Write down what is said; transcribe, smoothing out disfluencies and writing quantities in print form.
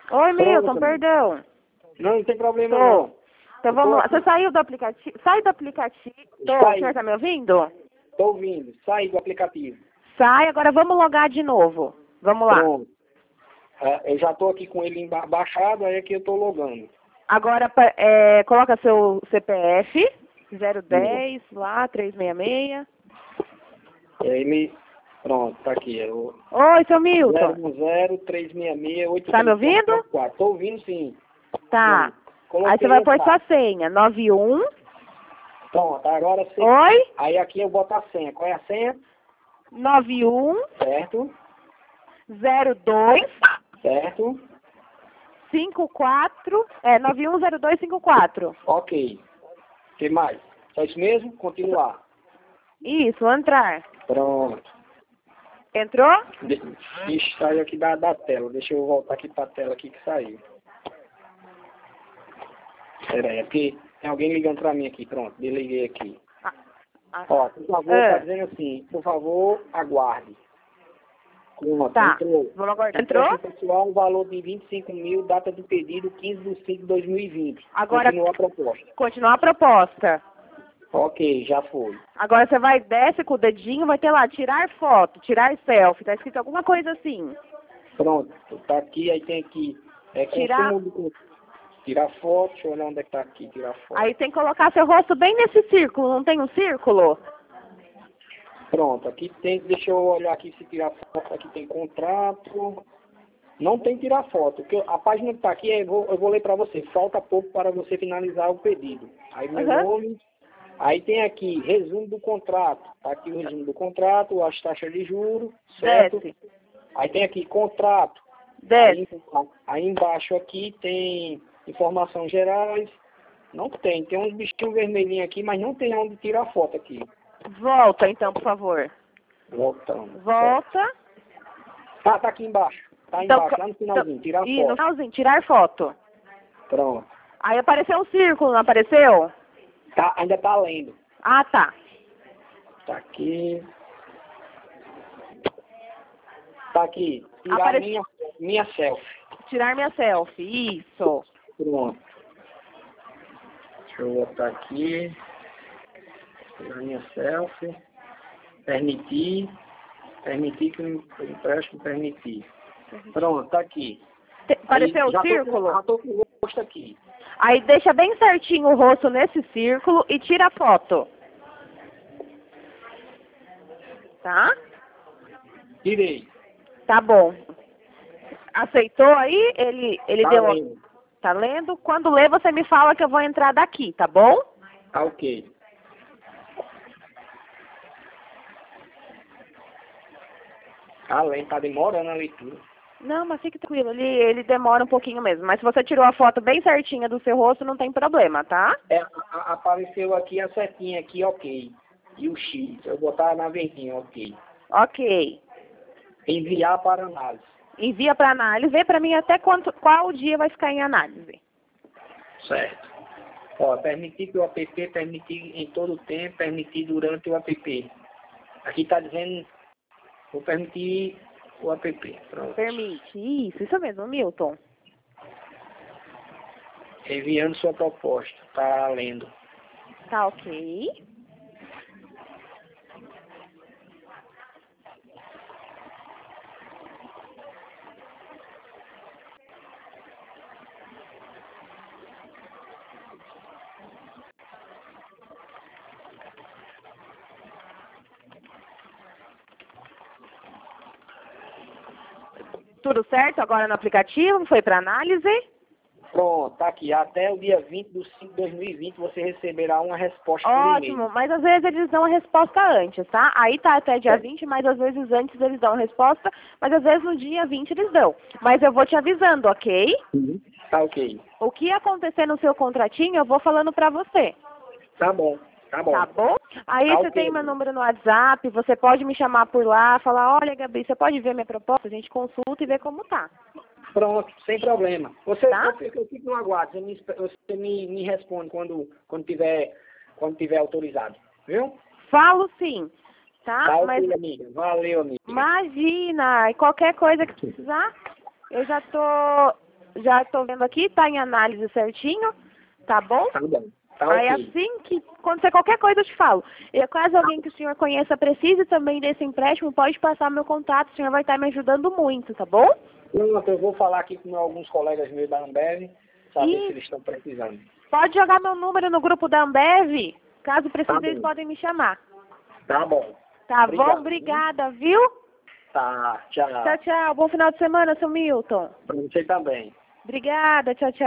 Oi, Milton, Pronto. perdão. Não tem problema Tô. não. Então vamos lá. Você saiu do aplicativo? Sai do aplicativo. Tô. O Sai. senhor tá me ouvindo? Tô ouvindo. Sai do aplicativo. Sai, agora vamos logar de novo. Vamos lá. Pronto. Eu já tô aqui com ele baixado, aí aqui eu tô logando. Agora, coloca seu CPF, 010, lá, 366. Ele... Pronto, tá aqui. Oi, seu Milton. 010-366-8. Tá me ouvindo? Tô ouvindo sim. Tá. Coloquei Aí você vai pôr tá. sua senha, 91. Pronto, agora você... Oi? Aí aqui eu boto a senha. Qual é a senha? 91 Certo. 02 Certo. 54. 910254. Ok. O que mais? Só isso mesmo? Continuar. Isso, entrar. Pronto. Entrou? Ixi, saiu aqui da tela. Deixa eu voltar aqui pra tela aqui que saiu. Pera aí, é porque tem alguém ligando pra mim aqui. Pronto, desliguei aqui. Ó, por favor, tá dizendo assim, por favor, aguarde. Pronto, Tá. entrou. Vamos aguardar. Entrou? Pessoal, o valor de 25 mil, data de pedido 15/5/2020. Agora, continua a proposta. Continuar a proposta. Ok, já foi. Agora você desce com o dedinho, vai ter lá, tirar foto, tirar selfie. Tá escrito alguma coisa assim. Pronto, tá aqui, aí tem aqui. Tirar... Tirar foto, deixa eu olhar onde é que tá aqui, tirar foto. Aí tem que colocar seu rosto bem nesse círculo, não tem um círculo? Pronto, aqui tem, deixa eu olhar aqui se tirar foto, aqui tem contrato. Não tem tirar foto, porque a página que tá aqui, eu vou ler para você, falta pouco para você finalizar o pedido. Aí meu nome, aí tem aqui, resumo do contrato, tá aqui o resumo do contrato, as taxas de juros, certo? Desce. Aí tem aqui, contrato. Desce. Aí embaixo aqui tem informações gerais. Não tem uns bichinhos vermelhinhos aqui, mas não tem onde tirar foto aqui. Volta então, por favor. Voltando. Volta. Tá aqui embaixo. Tá Então, embaixo, lá no finalzinho, tirar foto. No finalzinho, tirar foto. Pronto. Aí apareceu um círculo, não apareceu? Tá, ainda tá lendo. Ah, tá. Tá aqui. Tá aqui. Tirar minha selfie. Tirar minha selfie, isso. Pronto. Deixa eu botar aqui. Tirar minha selfie. Permitir. Permitir que eu empresto, permitir. Pronto, tá aqui. Apareceu o círculo? Já tô com o rosto aqui. Aí deixa bem certinho o rosto nesse círculo e tira a foto. Tá? Tirei. Tá bom. Aceitou aí? Ele Tá deu... lendo. Tá lendo? Quando ler, você me fala que eu vou entrar daqui, tá bom? Tá ok. Tá lendo, tá demorando a leitura. Não, mas fique tranquilo, ele demora um pouquinho mesmo. Mas se você tirou a foto bem certinha do seu rosto, não tem problema, tá? Apareceu aqui a setinha aqui, ok. E o X, eu vou botar na verdinha, ok. Ok. Enviar para análise. Envia para análise, vê para mim até qual dia vai ficar em análise. Certo. Ó, permitir que o app, permitir em todo o tempo, permitir durante o app. Aqui está dizendo, vou permitir o app. Pronto. Permite, isso mesmo, Milton. Enviando sua proposta, tá lendo. Tá ok. Tudo certo agora no aplicativo? Foi para análise? Pronto, tá aqui. Até o dia 20/5/2020 você receberá uma resposta por e-mail. Ótimo, mas às vezes eles dão a resposta antes, tá? Aí tá até dia 20, mas às vezes antes eles dão a resposta, mas às vezes no dia 20 eles dão. Mas eu vou te avisando, ok? Tá ok. O que acontecer no seu contratinho, eu vou falando pra você. Tá bom, tá bom. Tá bom? Aí Tá você ok. tem meu número no WhatsApp, você pode me chamar por lá, falar, olha, Gabi, você pode ver minha proposta? A gente consulta e vê como tá. Pronto, sem problema. Você, Tá? eu fico no aguardo, você me responde quando tiver autorizado, viu? Falo sim, tá? Tá ok, Mas amiga. Valeu, amiga. imagina, e qualquer coisa que precisar, eu já tô Já estou vendo aqui, tá em análise certinho, tá bom? Tá bom. Tá Aí ok. assim que acontecer qualquer coisa eu te falo. E caso alguém que o senhor conheça precise também desse empréstimo, pode passar meu contato, o senhor vai estar me ajudando muito, tá bom? Pronto, eu vou falar aqui com alguns colegas meus da Ambev, saber se E eles estão precisando. pode jogar meu número no grupo da Ambev, caso precise Tá bom. eles podem me chamar. Tá bom. Tá Obrigado. bom? Obrigada, viu? Tá, tchau. Tchau, tchau. Bom final de semana, seu Milton. Pra você também. Obrigada, tchau, tchau.